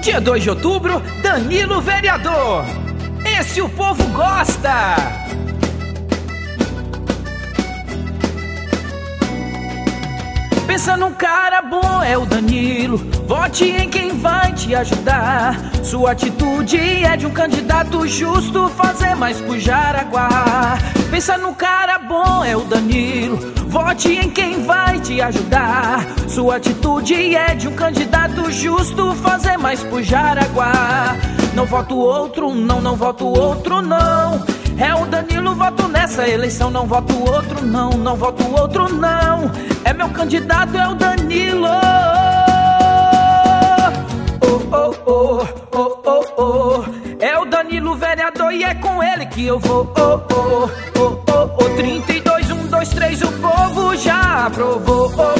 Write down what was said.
Dia 2 de outubro, Danilo vereador. Esse o povo gosta. Pensa num cara bom, é o Danilo. Vote em quem vai te ajudar. Sua atitude é de um candidato justo, fazer mais por Jaraguá. Pensa num cara bom, é o Danilo. Vote em quem vai te ajudar. Sua atitude é de um candidato justo, fazer mais por Jaraguá. Não voto outro, não, não voto outro, não. É o Danilo, voto nessa eleição. Não voto outro, não, não voto outro, não. É meu candidato, é o Danilo. Oh, oh, oh, oh, oh, oh. É o Danilo vereador e é com ele que eu vou. Oh, oh, oh, oh, oh. 32, 1, 2, 3, o povo já aprovou.